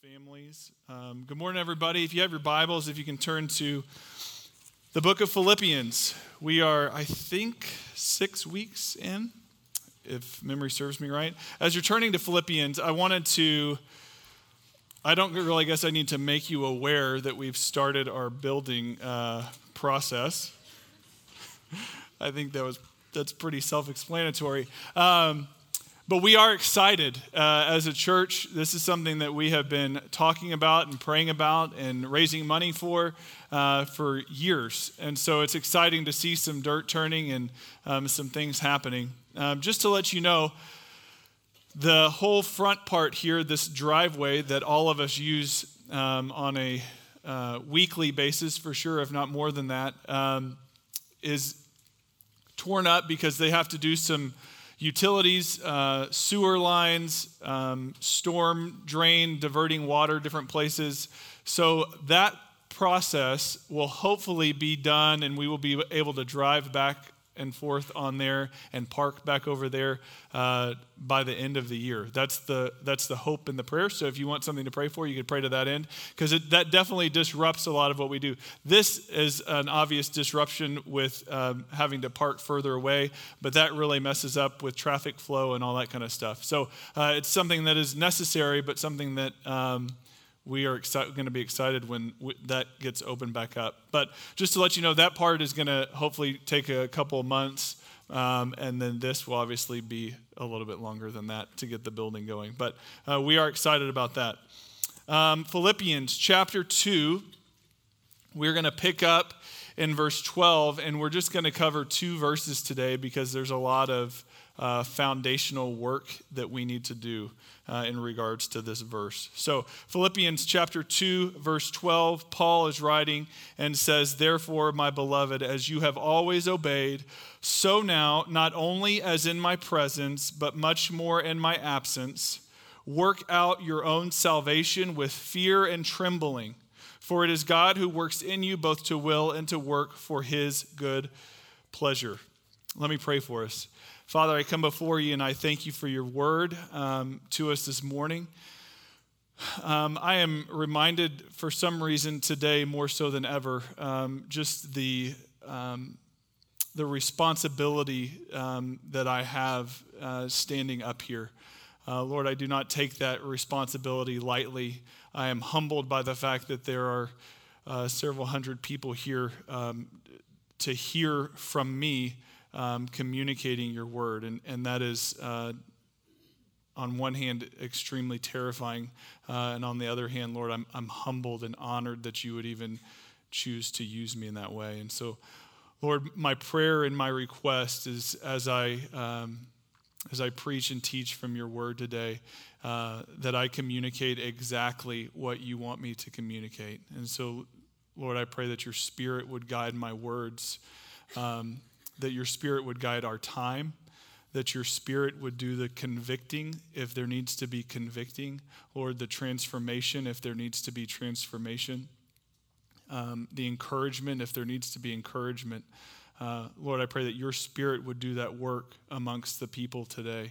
families. Good morning, everybody. If you have your Bibles, if you can turn to the book of Philippians. We are, I think, 6 weeks in, if memory serves me right. As you're turning to Philippians, I don't really guess I need to make you aware that we've started our building process. I think that's pretty self-explanatory. But we are excited as a church. This is something that we have been talking about and praying about and raising money for years. And so it's exciting to see some dirt turning and some things happening. Just to let you know, the whole front part here, this driveway that all of us use on a weekly basis for sure, if not more than that, is torn up because they have to do some utilities, sewer lines, storm drain, diverting water, different places. So that process will hopefully be done and we will be able to drive back and forth on there and park back over there by the end of the year. That's the hope and the prayer. So if you want something to pray for, you could pray to that end, because that definitely disrupts a lot of what we do. This is an obvious disruption with having to park further away, but that really messes up with traffic flow and all that kind of stuff. So it's something that is necessary, but something that we are going to be excited when that gets opened back up. But just to let you know, that part is going to hopefully take a couple of months, and then this will obviously be a little bit longer than that to get the building going. But we are excited about that. Philippians chapter 2, we're going to pick up in verse 12, and we're just going to cover 2 verses today because there's a lot of foundational work that we need to do in regards to this verse. So Philippians chapter 2, verse 12, Paul is writing and says, "Therefore, my beloved, as you have always obeyed, so now, not only as in my presence, but much more in my absence, work out your own salvation with fear and trembling. For it is God who works in you both to will and to work for his good pleasure." Let me pray for us. Father, I come before you and I thank you for your word to us this morning. I am reminded for some reason today more so than ever, just the responsibility that I have standing up here. Lord, I do not take that responsibility lightly. I am humbled by the fact that there are several hundred people here to hear from me communicating your word. And that is, on one hand, extremely terrifying. And on the other hand, Lord, I'm humbled and honored that you would even choose to use me in that way. And so, Lord, my prayer and my request is as I preach and teach from your word today, that I communicate exactly what you want me to communicate. And so, Lord, I pray that your spirit would guide my words, that your spirit would guide our time, that your spirit would do the convicting if there needs to be convicting, Lord, the transformation if there needs to be transformation, the encouragement if there needs to be encouragement. Lord, I pray that your spirit would do that work amongst the people today.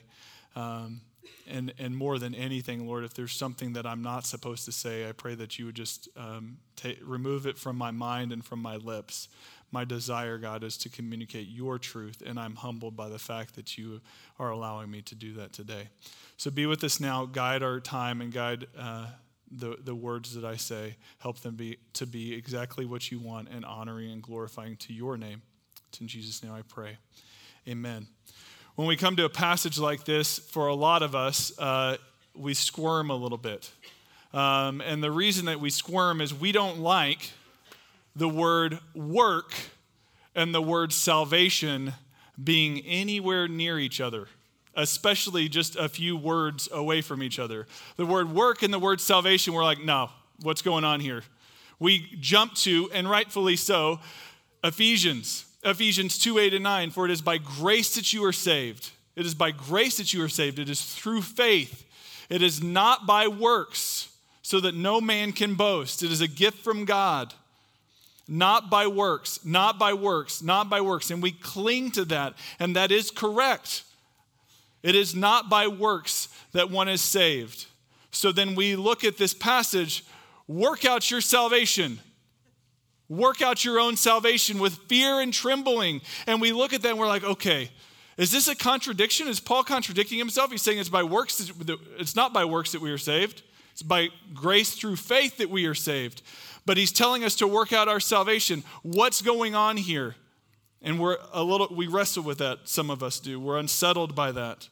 And more than anything, Lord, if there's something that I'm not supposed to say, I pray that you would just remove it from my mind and from my lips. My desire, God, is to communicate your truth, and I'm humbled by the fact that you are allowing me to do that today. So be with us now, guide our time, and guide the words that I say. Help them to be exactly what you want and honoring and glorifying to your name. It's in Jesus' name I pray. Amen. When we come to a passage like this, for a lot of us, we squirm a little bit. And the reason that we squirm is we don't like the word work and the word salvation being anywhere near each other, especially just a few words away from each other. The word work and the word salvation, we're like, no, what's going on here? We jump to, and rightfully so, Ephesians 2, 8 and 9, "For it is by grace that you are saved. It is by grace that you are saved. It is through faith. It is not by works, so that no man can boast. It is a gift from God. Not by works, not by works, not by works." And we cling to that, and that is correct. It is not by works that one is saved. So then we look at this passage, work out your salvation. Work out your own salvation with fear and trembling. And we look at that and we're like, okay, is this a contradiction? Is Paul contradicting himself? He's saying it's by works. It's not by works that we are saved. It's by grace through faith that we are saved. But he's telling us to work out our salvation. What's going on here? And we wrestle with that. Some of us do. We're unsettled by that.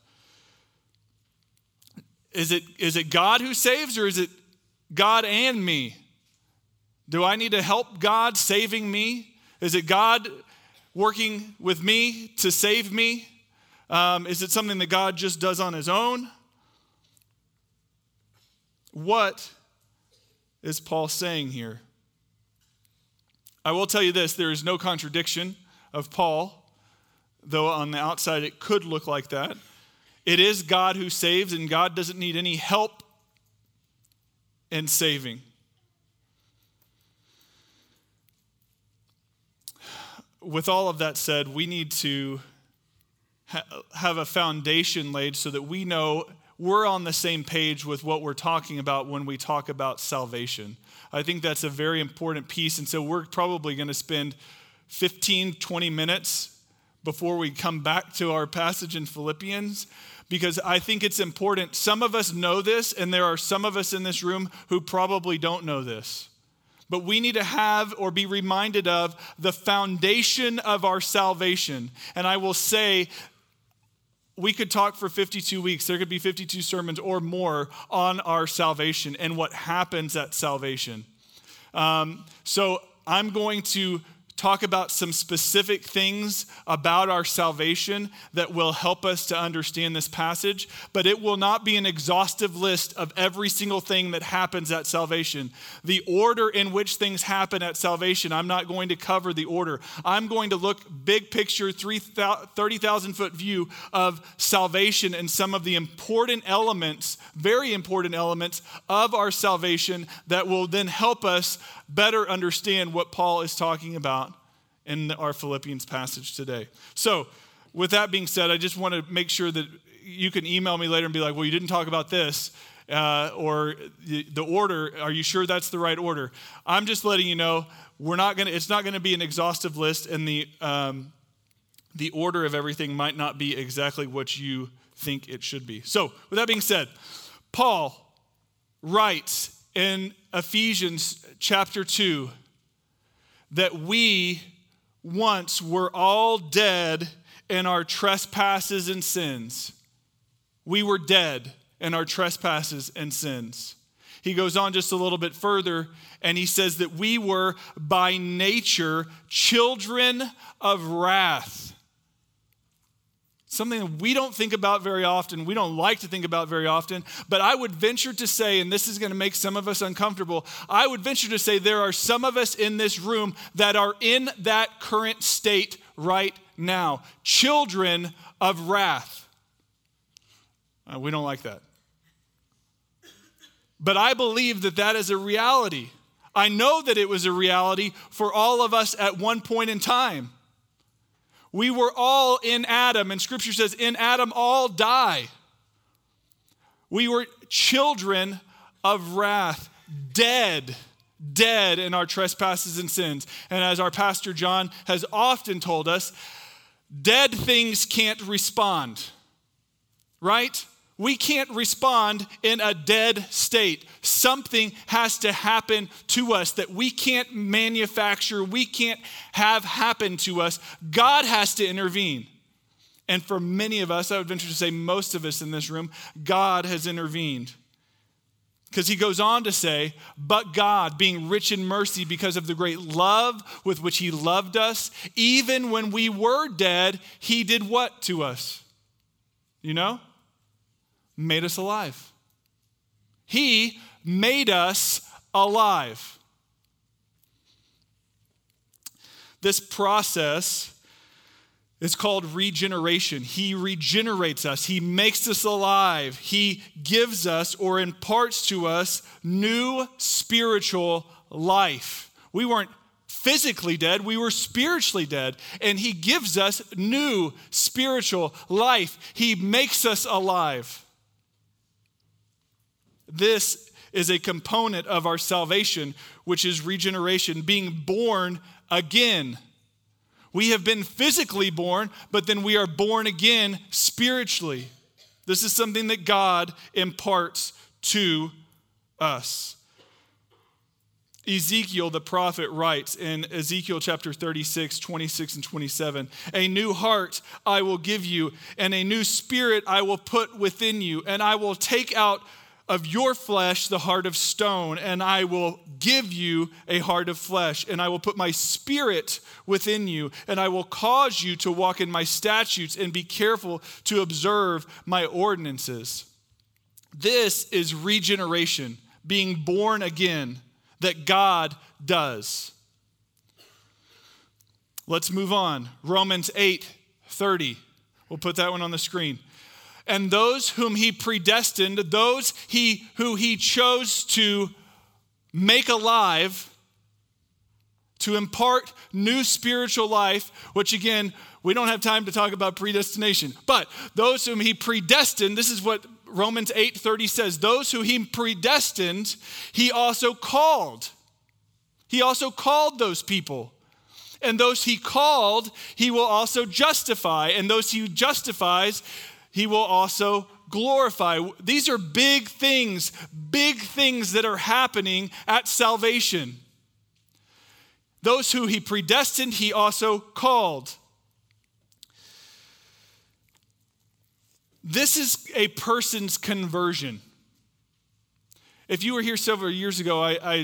Is it God who saves, or is it God and me? Do I need to help God saving me? Is it God working with me to save me? Is it something that God just does on his own? What is Paul saying here? I will tell you this, there is no contradiction of Paul, though on the outside it could look like that. It is God who saves, and God doesn't need any help in saving. With all of that said, we need to have a foundation laid so that we know we're on the same page with what we're talking about when we talk about salvation. I think that's a very important piece, and so we're probably going to spend 15, 20 minutes before we come back to our passage in Philippians, because I think it's important. Some of us know this, and there are some of us in this room who probably don't know this. But we need to have or be reminded of the foundation of our salvation. And I will say, we could talk for 52 weeks. There could be 52 sermons or more on our salvation and what happens at salvation. So I'm going to talk about some specific things about our salvation that will help us to understand this passage, but it will not be an exhaustive list of every single thing that happens at salvation. The order in which things happen at salvation, I'm not going to cover the order. I'm going to look big picture, 30,000 foot view of salvation and some of the important elements, very important elements of our salvation that will then help us better understand what Paul is talking about in our Philippians passage today. So, with that being said, I just want to make sure that you can email me later and be like, well, you didn't talk about this, or the order, are you sure that's the right order? I'm just letting you know, it's not going to be an exhaustive list, and the order of everything might not be exactly what you think it should be. So, with that being said, Paul writes in Ephesians chapter 2 that we once were all dead in our trespasses and sins. We were dead in our trespasses and sins. He goes on just a little bit further, and he says that we were by nature children of wrath. Something that we don't think about very often, we don't like to think about very often, but I would venture to say, and this is going to make some of us uncomfortable, I would venture to say there are some of us in this room that are in that current state right now. Children of wrath. We don't like that. But I believe that that is a reality. I know that it was a reality for all of us at one point in time. We were all in Adam, and Scripture says, in Adam all die. We were children of wrath, dead in our trespasses and sins. And as our pastor John has often told us, dead things can't respond, right? We can't respond in a dead state. Something has to happen to us that we can't manufacture, we can't have happen to us. God has to intervene. And for many of us, I would venture to say most of us in this room, God has intervened. Because he goes on to say, but God, being rich in mercy because of the great love with which he loved us, even when we were dead, he did what to us? You know? Made us alive. He made us alive. This process is called regeneration. He regenerates us. He makes us alive. He gives us or imparts to us new spiritual life. We weren't physically dead, we were spiritually dead, and he gives us new spiritual life. He makes us alive. This is a component of our salvation, which is regeneration, being born again. We have been physically born, but then we are born again spiritually. This is something that God imparts to us. Ezekiel, the prophet, writes in Ezekiel chapter 36, 26 and 27, "A new heart I will give you, and a new spirit I will put within you, and I will take out of your flesh the heart of stone, and I will give you a heart of flesh, and I will put my spirit within you, and I will cause you to walk in my statutes and be careful to observe my ordinances." This is regeneration, being born again, that God does. Let's move on. Romans 8:30. We'll put that one on the screen. "And those whom he predestined, those who he chose to make alive, to impart new spiritual life," which again, we don't have time to talk about predestination, but those whom he predestined, this is what Romans 8:30 says, "Those who he predestined, he also called." He also called those people. "And those he called, he will also justify. And those he justifies, he will also glorify." These are big things that are happening at salvation. Those who he predestined, he also called. This is a person's conversion. If you were here several years ago,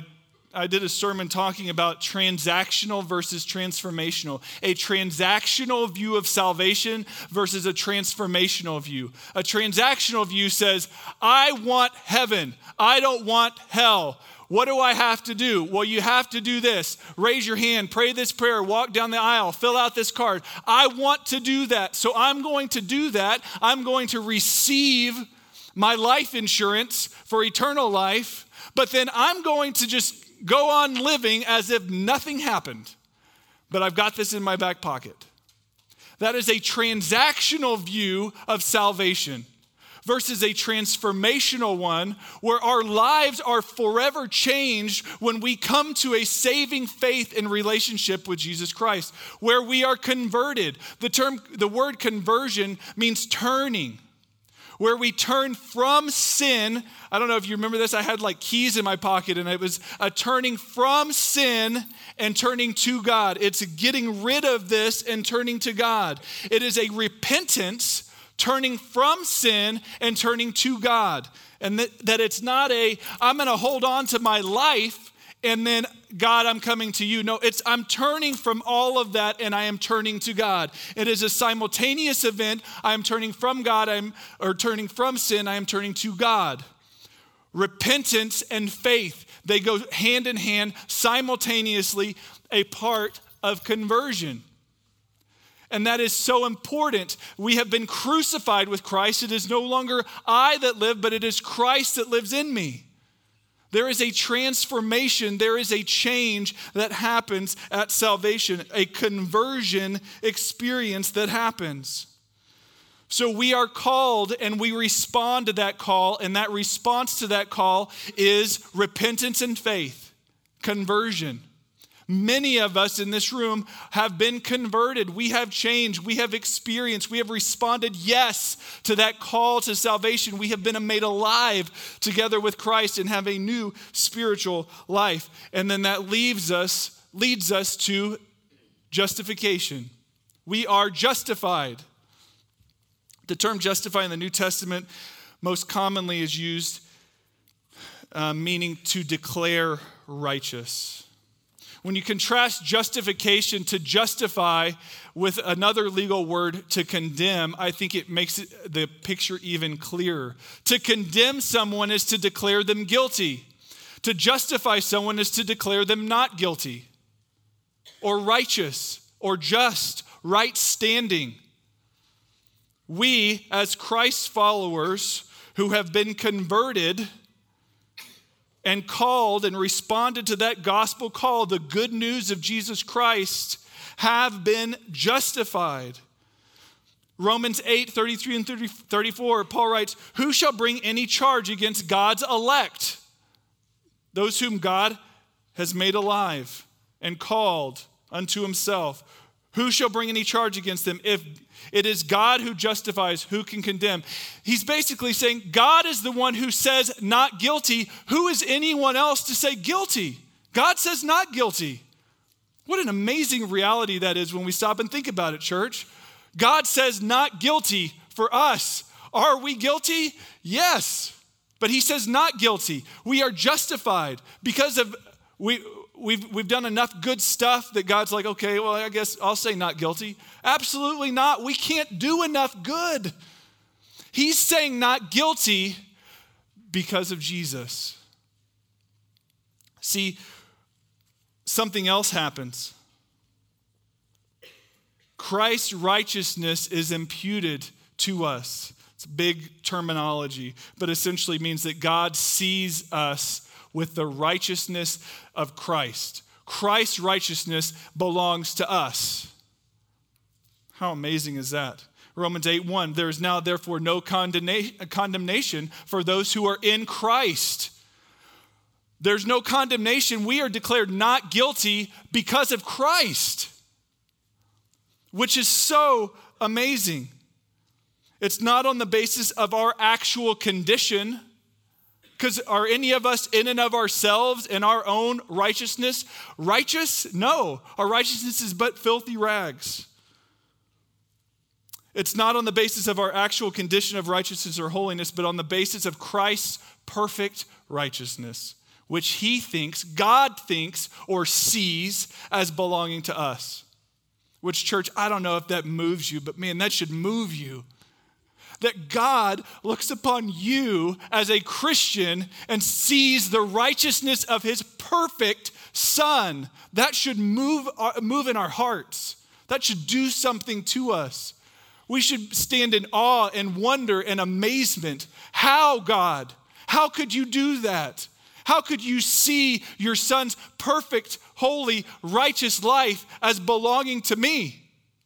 I did a sermon talking about transactional versus transformational. A transactional view of salvation versus a transformational view. A transactional view says, I want heaven. I don't want hell. What do I have to do? Well, you have to do this. Raise your hand, pray this prayer, walk down the aisle, fill out this card. I want to do that, so I'm going to do that. I'm going to receive my life insurance for eternal life, but then I'm going to just go on living as if nothing happened. But I've got this in my back pocket. That is a transactional view of salvation versus a transformational one where our lives are forever changed when we come to a saving faith and relationship with Jesus Christ, where we are converted. The word conversion means turning, where we turn from sin. I don't know if you remember this. I had like keys in my pocket, and it was a turning from sin and turning to God. It's getting rid of this and turning to God. It is a repentance, turning from sin and turning to God. And that it's not I'm going to hold on to my life and then, God, I'm coming to you. No, I'm turning from all of that and I am turning to God. It is a simultaneous event. I am turning from God, or turning from sin, I am turning to God. Repentance and faith, they go hand in hand, simultaneously, a part of conversion. And that is so important. We have been crucified with Christ. It is no longer I that live, but it is Christ that lives in me. There is a transformation, there is a change that happens at salvation, a conversion experience that happens. So we are called and we respond to that call, and that response to that call is repentance and faith, conversion. Many of us in this room have been converted. We have changed. We have experienced. We have responded yes to that call to salvation. We have been made alive together with Christ and have a new spiritual life. And then that leads us to justification. We are justified. The term justify in the New Testament most commonly is used meaning to declare righteous. When you contrast justification to justify with another legal word, to condemn, I think it makes the picture even clearer. To condemn someone is to declare them guilty. To justify someone is to declare them not guilty, or righteous, or just, right standing. We, as Christ's followers who have been converted and called and responded to that gospel call, the good news of Jesus Christ, have been justified. Romans 8, 33 and 34, Paul writes, who shall bring any charge against God's elect? Those whom God has made alive and called unto himself. Who shall bring any charge against them? If it is God who justifies, who can condemn? He's basically saying God is the one who says not guilty. Who is anyone else to say guilty? God says not guilty. What an amazing reality that is when we stop and think about it, church. God says not guilty for us. Are we guilty? Yes. But he says not guilty. We are justified because of we've done enough good stuff that God's like, okay, well, I guess I'll say not guilty. Absolutely not. We can't do enough good. He's saying not guilty because of Jesus. See, something else happens. Christ's righteousness is imputed to us. It's big terminology, but essentially means that God sees us with the righteousness of Christ. Christ's righteousness belongs to us. How amazing is that? Romans 8:1, there is now therefore no condemnation for those who are in Christ. There's no condemnation. We are declared not guilty because of Christ, which is so amazing. It's not on the basis of our actual condition, because are any of us in and of ourselves in our own righteousness righteous? No, our righteousness is but filthy rags. It's not on the basis of our actual condition of righteousness or holiness, but on the basis of Christ's perfect righteousness, which he thinks, God thinks, or sees as belonging to us. Which, church, I don't know if that moves you, but man, that should move you. That God looks upon you as a Christian and sees the righteousness of his perfect Son. That should move in our hearts. That should do something to us. We should stand in awe and wonder and amazement. How, God? How could you do that? How could you see your Son's perfect, holy, righteous life as belonging to me?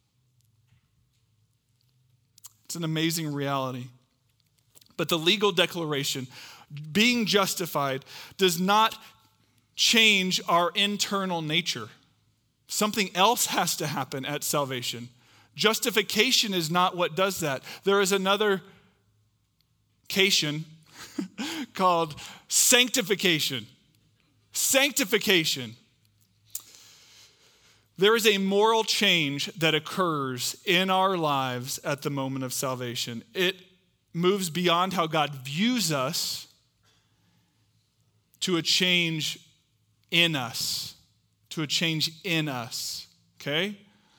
It's an amazing reality. But the legal declaration, being justified, does not change our internal nature. Something else has to happen at salvation. Justification is not what does that. There is another cation called sanctification. Sanctification. There is a moral change that occurs in our lives at the moment of salvation. It moves beyond how God views us to a change in us. To a change in us. Okay?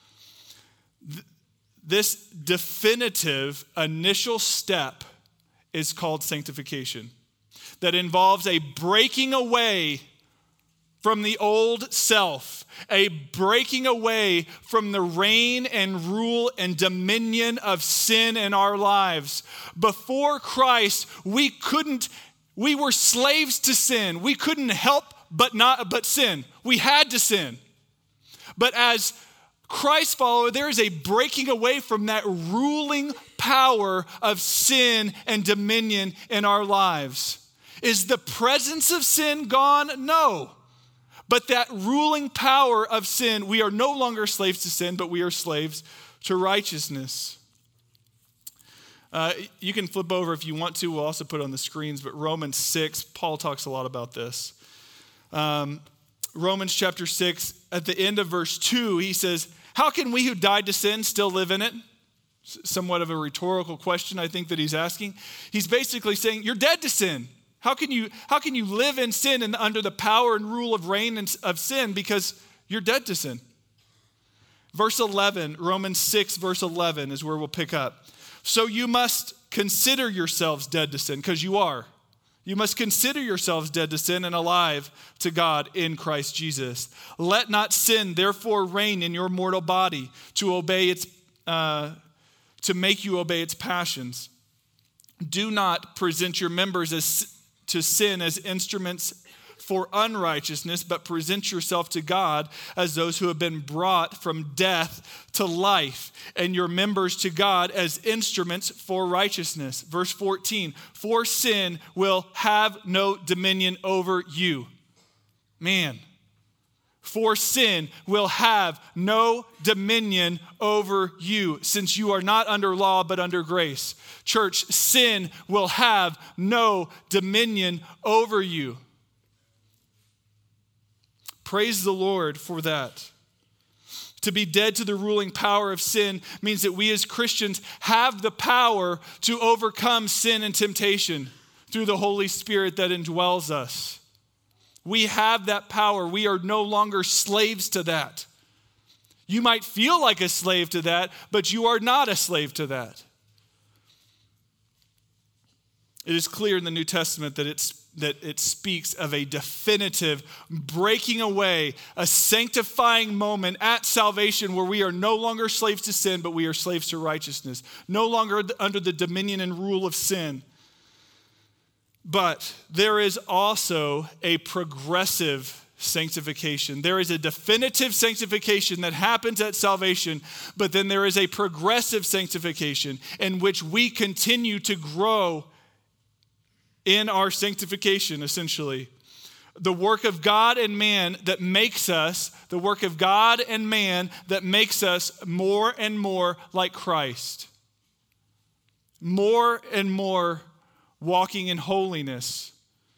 This definitive initial step is called sanctification. That involves a breaking away from the old self, a breaking away from the reign and rule and dominion of sin in our lives. Before Christ, we were slaves to sin. We couldn't help but sin. We had to sin. But as Christ follower, there is a breaking away from that ruling power of sin and dominion in our lives. Is the presence of sin gone? No. But that ruling power of sin, we are no longer slaves to sin, but we are slaves to righteousness. You can flip over if you want to. We'll also put it on the screens, but Romans 6, Paul talks a lot about this. Romans chapter 6, at the end of verse 2, he says, how can we who died to sin still live in it? Somewhat of a rhetorical question, I think, that he's asking. He's basically saying, you're dead to sin. How can you live in sin and under the power and rule of reign of sin because you're dead to sin? Verse 11, Romans 6, verse 11 is where we'll pick up. So you must consider yourselves dead to sin, because you are. You must consider yourselves dead to sin and alive to God in Christ Jesus. Let not sin therefore reign in your mortal body to make you obey its passions. Do not present your members to sin as instruments for unrighteousness, but present yourself to God as those who have been brought from death to life, and your members to God as instruments for righteousness. Verse 14, for sin will have no dominion over you. Man. For sin will have no dominion over you, since you are not under law but under grace. Church, sin will have no dominion over you. Praise the Lord for that. To be dead to the ruling power of sin means that we as Christians have the power to overcome sin and temptation through the Holy Spirit that indwells us. We have that power. We are no longer slaves to that. You might feel like a slave to that, but you are not a slave to that. It is clear in the New Testament that it speaks of a definitive breaking away, a sanctifying moment at salvation where we are no longer slaves to sin, but we are slaves to righteousness, no longer under the dominion and rule of sin. But there is also a progressive sanctification. There is a definitive sanctification that happens at salvation, but then there is a progressive sanctification in which we continue to grow in our sanctification, essentially. The work of God and man that makes us, more and more like Christ. More and more walking in holiness.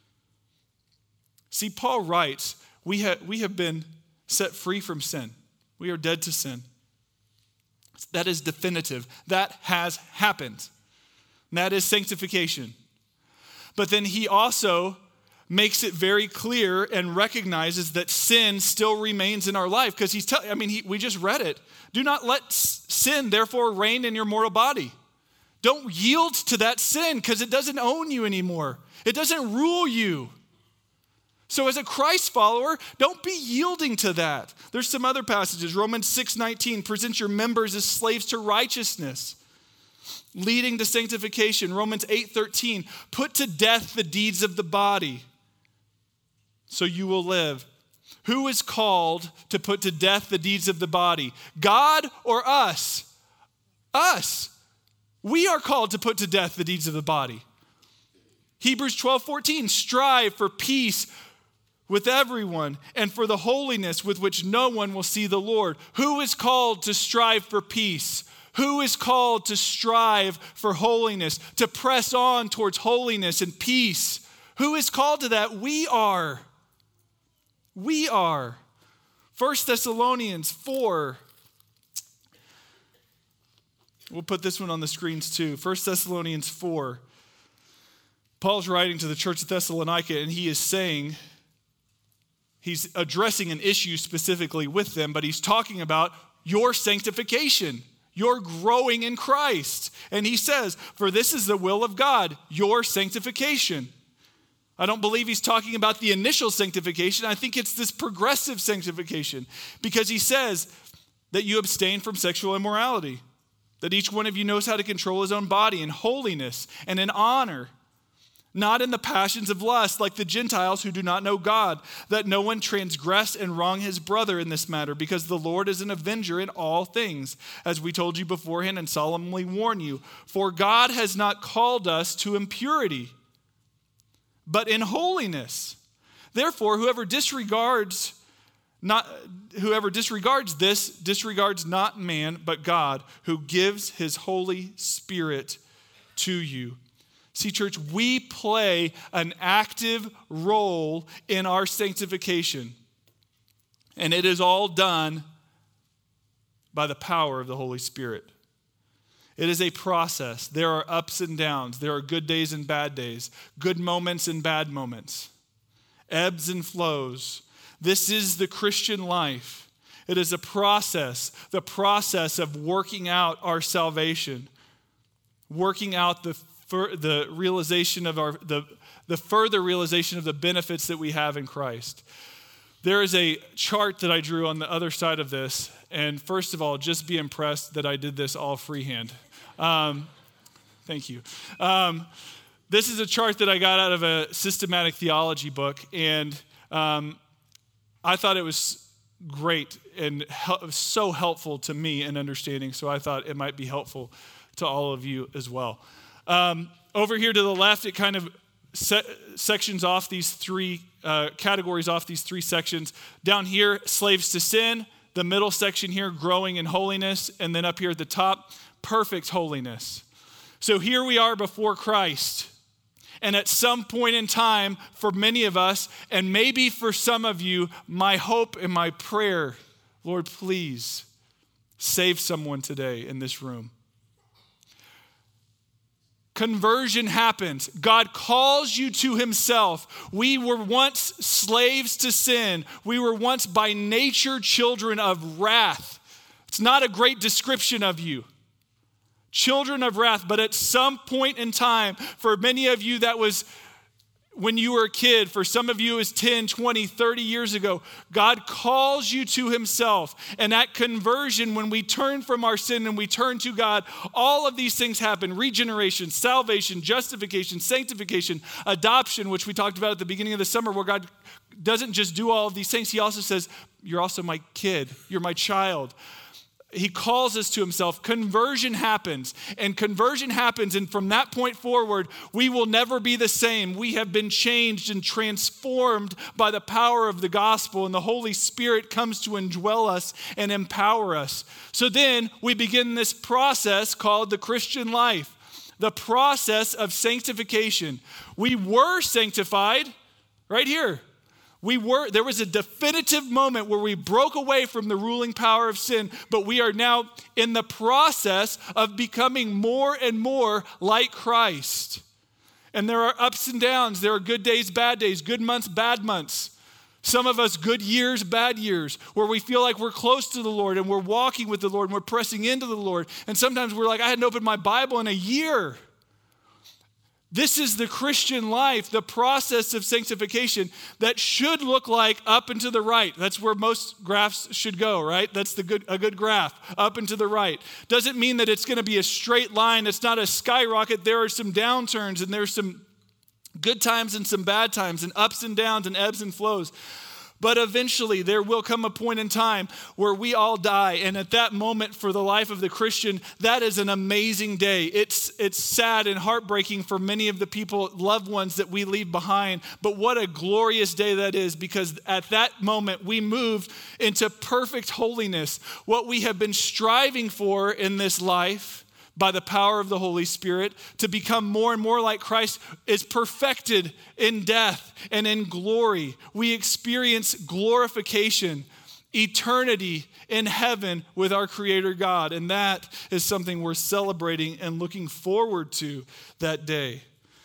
See, Paul writes, we have been set free from sin. We are dead to sin. That is definitive. That has happened. And that is sanctification. But then he also makes it very clear and recognizes that sin still remains in our life, because we just read it. Do not let sin therefore reign in your mortal body. Don't yield to that sin, because it doesn't own you anymore. It doesn't rule you. So as a Christ follower, don't be yielding to that. There's some other passages. Romans 6:19, present your members as slaves to righteousness, leading to sanctification. Romans 8:13, put to death the deeds of the body, so you will live. Who is called to put to death the deeds of the body? God or us? Us. We are called to put to death the deeds of the body. Hebrews 12:14, strive for peace with everyone and for the holiness with which no one will see the Lord. Who is called to strive for peace? Who is called to strive for holiness, to press on towards holiness and peace? Who is called to that? We are. We are. 1 Thessalonians 4. We'll put this one on the screens too. 1 Thessalonians 4. Paul's writing to the church of Thessalonica, and he is saying, he's addressing an issue specifically with them, but he's talking about your sanctification. You're growing in Christ. And he says, for this is the will of God, your sanctification. I don't believe he's talking about the initial sanctification. I think it's this progressive sanctification, because he says that you abstain from sexual immorality, that each one of you knows how to control his own body in holiness and in honor, not in the passions of lust like the Gentiles who do not know God, that no one transgress and wrong his brother in this matter, because the Lord is an avenger in all things, as we told you beforehand and solemnly warn you. For God has not called us to impurity, but in holiness. Therefore, whoever disregards this disregards not man, but God, who gives his Holy Spirit to you. See, church, we play an active role in our sanctification, and it is all done by the power of the Holy Spirit. It is a process. There are ups and downs. There are good days and bad days, good moments and bad moments, ebbs and flows. This is the Christian life. It is a process, the process of working out our salvation, working out the realization of the further realization of the benefits that we have in Christ. There is a chart that I drew on the other side of this, and first of all, just be impressed that I did this all freehand. Thank you. This is a chart that I got out of a systematic theology book, and I thought it was great and so helpful to me in understanding, so I thought it might be helpful to all of you as well. Over here to the left, it kind of sections off these three categories off these three sections. Down here, slaves to sin. The middle section here, growing in holiness. And then up here at the top, perfect holiness. So here we are before Christ. And at some point in time, for many of us, and maybe for some of you, my hope and my prayer, Lord, please save someone today in this room. Conversion happens. God calls you to himself. We were once slaves to sin. We were once by nature children of wrath. It's not a great description of you. Children of wrath, but at some point in time, for many of you that was when you were a kid, for some of you it was 10, 20, 30 years ago, God calls you to himself. And at conversion, when we turn from our sin and we turn to God, all of these things happen. Regeneration, salvation, justification, sanctification, adoption, which we talked about at the beginning of the summer, where God doesn't just do all of these things. He also says, you're also my kid. You're my child. He calls us to himself. Conversion happens. And from that point forward, we will never be the same. We have been changed and transformed by the power of the gospel, and the Holy Spirit comes to indwell us and empower us. So then we begin this process called the Christian life, the process of sanctification. We were sanctified right here. There was a definitive moment where we broke away from the ruling power of sin, but we are now in the process of becoming more and more like Christ. And there are ups and downs. There are good days, bad days, good months, bad months. Some of us good years, bad years, where we feel like we're close to the Lord and we're walking with the Lord and we're pressing into the Lord. And sometimes we're like, I hadn't opened my Bible in a year. This is the Christian life, the process of sanctification that should look like up and to the right. That's where most graphs should go, right? That's a good graph, up and to the right. Doesn't mean that it's going to be a straight line. It's not a skyrocket. There are some downturns, and there's some good times and some bad times, and ups and downs and ebbs and flows. But eventually there will come a point in time where we all die. And at that moment for the life of the Christian, that is an amazing day. It's sad and heartbreaking for many of the people, loved ones that we leave behind. But what a glorious day that is, because at that moment we move into perfect holiness. What we have been striving for in this life, by the power of the Holy Spirit, to become more and more like Christ, is perfected in death and in glory. We experience glorification, eternity in heaven with our Creator God. And that is something we're celebrating and looking forward to that day.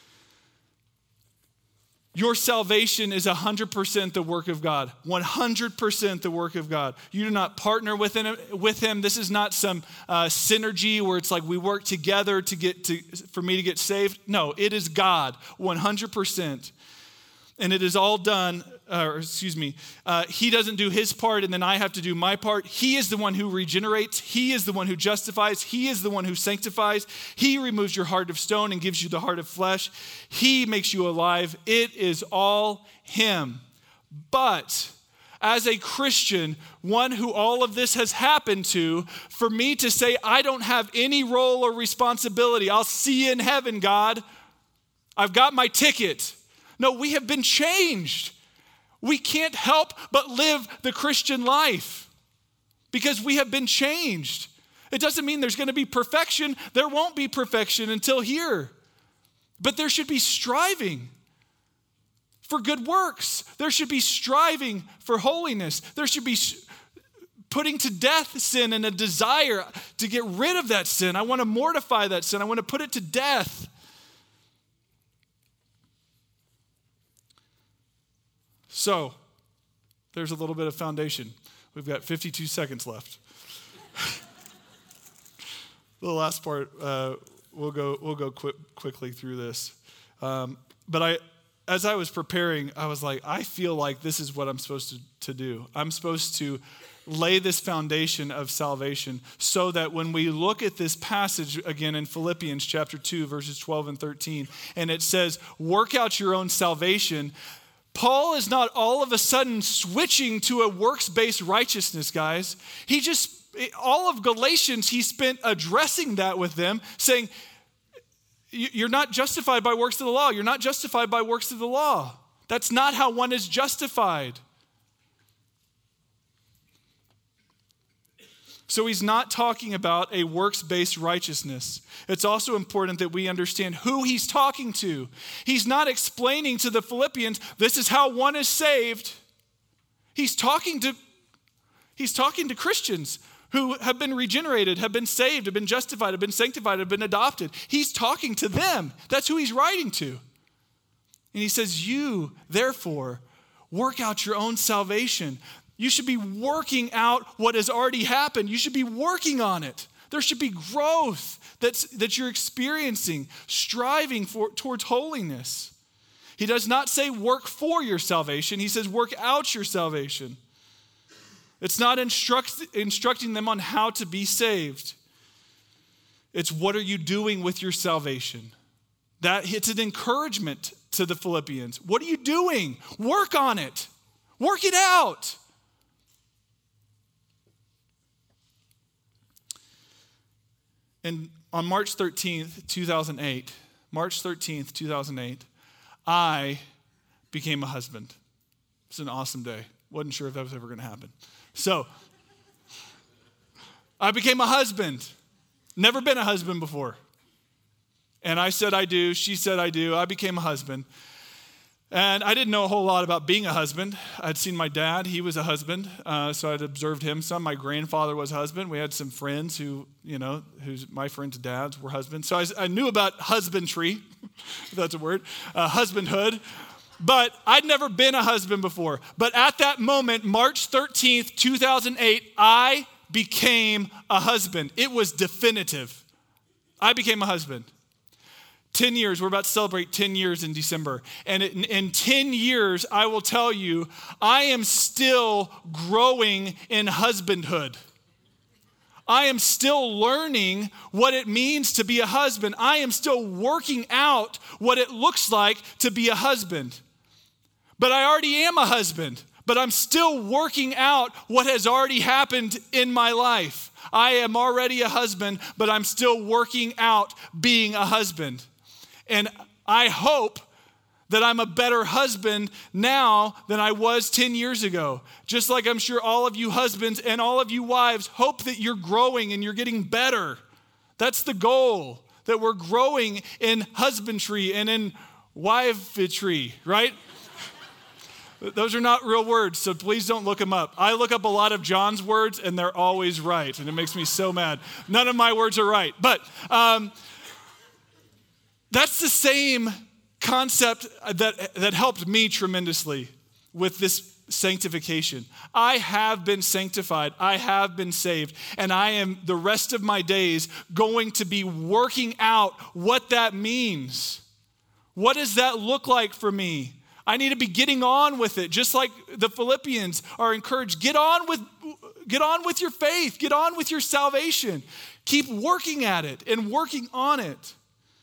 Your salvation is 100% the work of God, 100% the work of God. You do not partner with him. This is not some synergy where it's like we work together for me to get saved. No, it is God, 100%. And it is all done, he doesn't do his part and then I have to do my part. He is the one who regenerates. He is the one who justifies. He is the one who sanctifies. He removes your heart of stone and gives you the heart of flesh. He makes you alive. It is all him. But as a Christian, one who all of this has happened to, for me to say, I don't have any role or responsibility. I'll see you in heaven, God. I've got my ticket. No, we have been changed. We can't help but live the Christian life because we have been changed. It doesn't mean there's going to be perfection. There won't be perfection until here. But there should be striving for good works. There should be striving for holiness. There should be putting to death sin and a desire to get rid of that sin. I want to mortify that sin. I want to put it to death. So, there's a little bit of foundation. We've got 52 seconds left. The last part, we'll go quickly through this. But as I was preparing, I was like, I feel like this is what I'm supposed to do. I'm supposed to lay this foundation of salvation so that when we look at this passage again in Philippians chapter 2, verses 12 and 13, and it says, work out your own salvation, Paul is not all of a sudden switching to a works-based righteousness, guys. All of Galatians, he spent addressing that with them, saying, you're not justified by works of the law. You're not justified by works of the law. That's not how one is justified. So he's not talking about a works-based righteousness. It's also important that we understand who he's talking to. He's not explaining to the Philippians, this is how one is saved. He's talking to Christians who have been regenerated, have been saved, have been justified, have been sanctified, have been adopted. He's talking to them. That's who he's writing to. And he says, you, therefore, work out your own salvation. You should be working out what has already happened. You should be working on it. There should be growth that you're experiencing, striving towards holiness. He does not say work for your salvation. He says work out your salvation. It's not instructing them on how to be saved. It's what are you doing with your salvation? It's an encouragement to the Philippians. What are you doing? Work on it. Work it out. And on March 13th, 2008, I became a husband. It's an awesome day. Wasn't sure if that was ever going to happen. So, I became a husband. Never been a husband before. And I said I do. She said I do. I became a husband. And I didn't know a whole lot about being a husband. I'd seen my dad. He was a husband. So I'd observed him some. My grandfather was a husband. We had some friends who's my friends' dads were husbands. So I knew about husbandry, if that's a word, husbandhood. But I'd never been a husband before. But at that moment, March 13th, 2008, I became a husband. It was definitive. I became a husband. 10 years, we're about to celebrate 10 years in December. And in 10 years, I will tell you, I am still growing in husbandhood. I am still learning what it means to be a husband. I am still working out what it looks like to be a husband. But I already am a husband, but I'm still working out what has already happened in my life. I am already a husband, but I'm still working out being a husband. And I hope that I'm a better husband now than I was 10 years ago. Just like I'm sure all of you husbands and all of you wives hope that you're growing and you're getting better. That's the goal, that we're growing in husbandry and in wifetry, right? Those are not real words, so please don't look them up. I look up a lot of John's words, and they're always right, and it makes me so mad. None of my words are right. But that's the same concept that helped me tremendously with this sanctification. I have been sanctified. I have been saved. And I am the rest of my days going to be working out what that means. What does that look like for me? I need to be getting on with it, just like the Philippians are encouraged. Get on with your faith. Get on with your salvation. Keep working at it and working on it.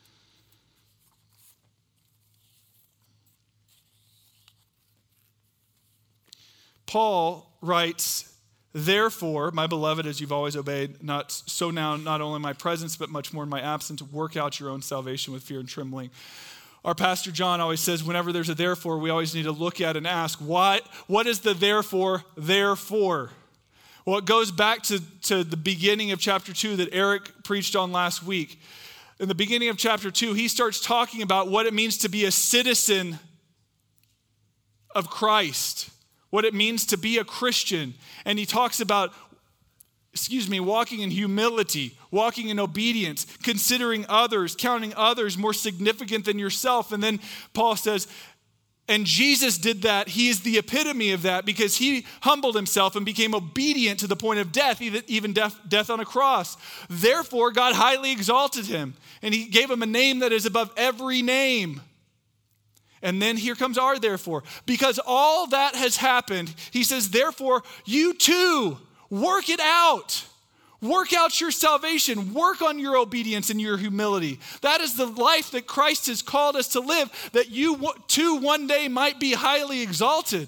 Paul writes, therefore, my beloved, as you've always obeyed, not so now, not only in my presence, but much more in my absence, work out your own salvation with fear and trembling. Our pastor John always says, whenever there's a therefore, we always need to look at and ask, what is the therefore there for? Well, it goes back to the beginning of chapter 2 that Eric preached on last week. In the beginning of chapter 2, he starts talking about what it means to be a citizen of Christ, what it means to be a Christian. And he talks about, walking in humility, walking in obedience, considering others, counting others more significant than yourself. And then Paul says, and Jesus did that. He is the epitome of that because he humbled himself and became obedient to the point of death, even death on a cross. Therefore, God highly exalted him, and he gave him a name that is above every name. And then here comes our therefore. Because all that has happened, he says, therefore, you too, work it out. Work out your salvation. Work on your obedience and your humility. That is the life that Christ has called us to live, that you too one day might be highly exalted.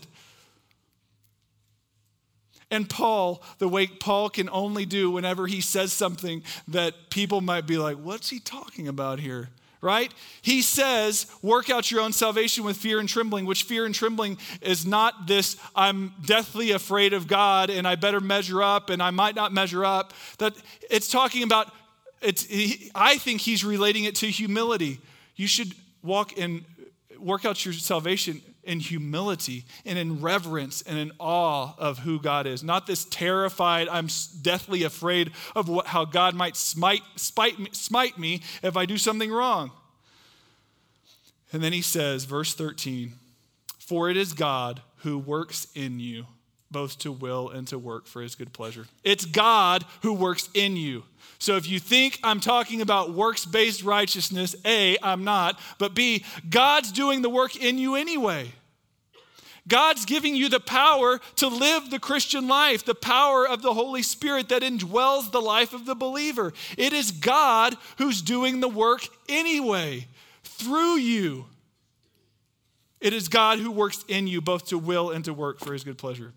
And Paul, the way Paul can only do whenever he says something that people might be like, what's he talking about here? Right? He says, work out your own salvation with fear and trembling, which fear and trembling is not this, I'm deathly afraid of God and I better measure up and I might not measure up. That it's talking about, I think he's relating it to humility. You should work out your salvation in humility and in reverence and in awe of who God is. Not this terrified, I'm deathly afraid of how God might smite me if I do something wrong. And then he says, verse 13, for it is God who works in you, both to will and to work for his good pleasure. It's God who works in you. So if you think I'm talking about works-based righteousness, A, I'm not, but B, God's doing the work in you anyway. God's giving you the power to live the Christian life, the power of the Holy Spirit that indwells the life of the believer. It is God who's doing the work anyway, through you. It is God who works in you, both to will and to work for his good pleasure.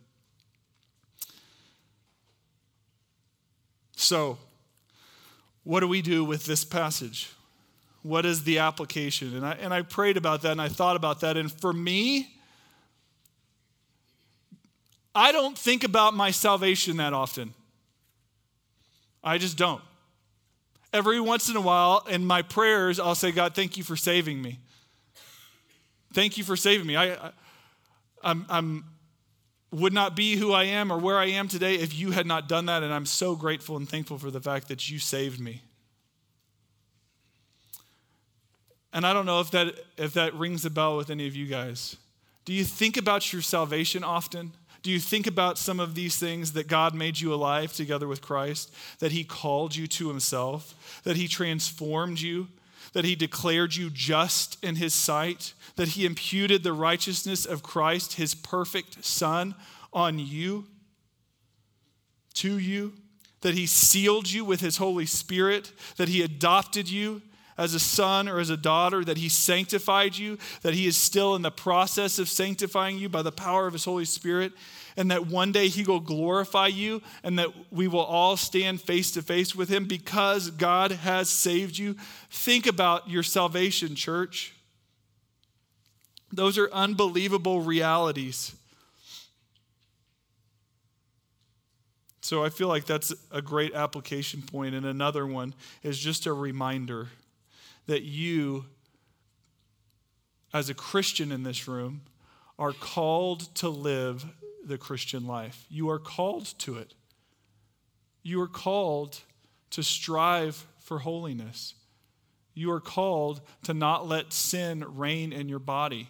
So, what do we do with this passage? What is the application? And I prayed about that and I thought about that. And for me, I don't think about my salvation that often. I just don't. Every once in a while in my prayers, I'll say, God, thank you for saving me. Thank you for saving me. I would not be who I am or where I am today if you had not done that. And I'm so grateful and thankful for the fact that you saved me. And I don't know if that rings a bell with any of you guys. Do you think about your salvation often? Do you think about some of these things that God made you alive together with Christ, that he called you to himself, that he transformed you, that he declared you just in his sight, that he imputed the righteousness of Christ, his perfect Son, on you, to you, that he sealed you with his Holy Spirit, that he adopted you as a son or as a daughter, that he sanctified you, that he is still in the process of sanctifying you by the power of his Holy Spirit, and that one day he will glorify you and that we will all stand face to face with him because God has saved you. Think about your salvation, church. Those are unbelievable realities. So I feel like that's a great application point. And another one is just a reminder that you, as a Christian in this room, are called to live the Christian life. You are called to it. You are called to strive for holiness. You are called to not let sin reign in your body,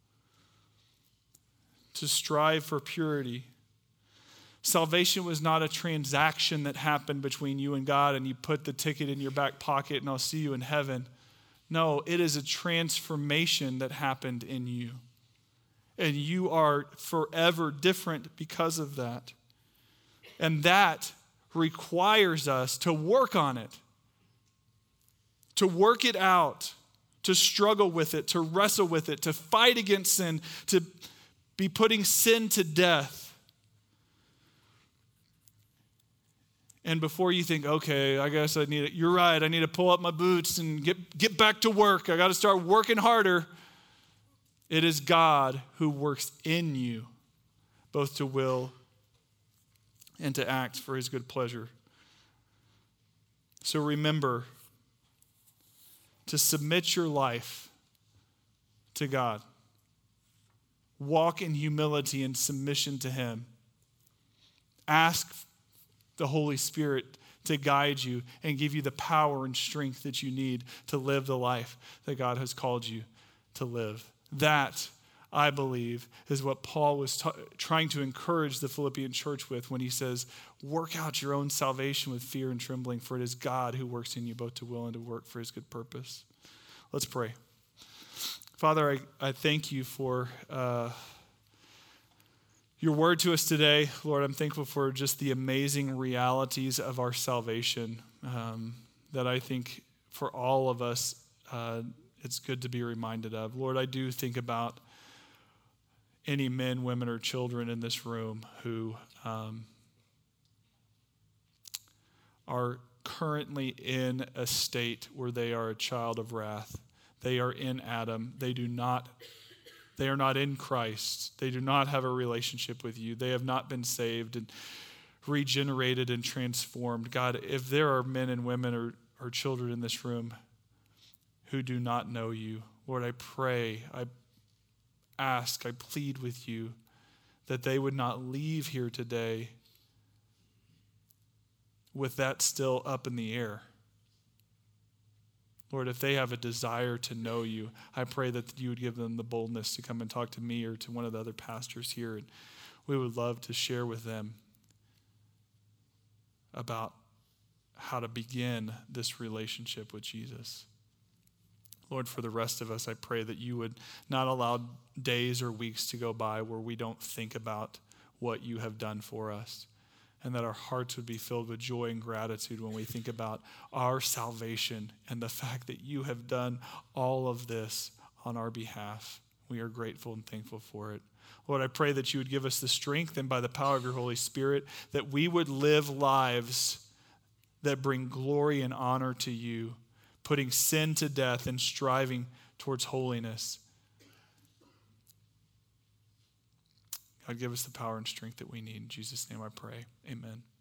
to strive for purity. Salvation was not a transaction that happened between you and God and you put the ticket in your back pocket and I'll see you in heaven. No, it is a transformation that happened in you. And you are forever different because of that. And that requires us to work on it, to work it out, to struggle with it, to wrestle with it, to fight against sin, to be putting sin to death. And before you think, okay, I guess I need it. You're right, I need to pull up my boots and get back to work. I got to start working harder. It is God who works in you, both to will and to act for his good pleasure. So remember to submit your life to God. Walk in humility and submission to him. Ask the Holy Spirit to guide you and give you the power and strength that you need to live the life that God has called you to live. That, I believe, is what Paul was trying to encourage the Philippian church with when he says, work out your own salvation with fear and trembling, for it is God who works in you both to will and to work for his good purpose. Let's pray. Father, I thank you for your word to us today. Lord, I'm thankful for just the amazing realities of our salvation that I think for all of us, it's good to be reminded of. Lord, I do think about any men, women, or children in this room who are currently in a state where they are a child of wrath. They are in Adam. They are not in Christ. They do not have a relationship with you. They have not been saved and regenerated and transformed. God, if there are men and women or children in this room who do not know you, Lord, I pray, I ask, I plead with you that they would not leave here today with that still up in the air. Lord, if they have a desire to know you, I pray that you would give them the boldness to come and talk to me or to one of the other pastors here. And we would love to share with them about how to begin this relationship with Jesus. Lord, for the rest of us, I pray that you would not allow days or weeks to go by where we don't think about what you have done for us, and that our hearts would be filled with joy and gratitude when we think about our salvation and the fact that you have done all of this on our behalf. We are grateful and thankful for it. Lord, I pray that you would give us the strength and by the power of your Holy Spirit that we would live lives that bring glory and honor to you, putting sin to death and striving towards holiness. God, give us the power and strength that we need. In Jesus' name I pray. Amen.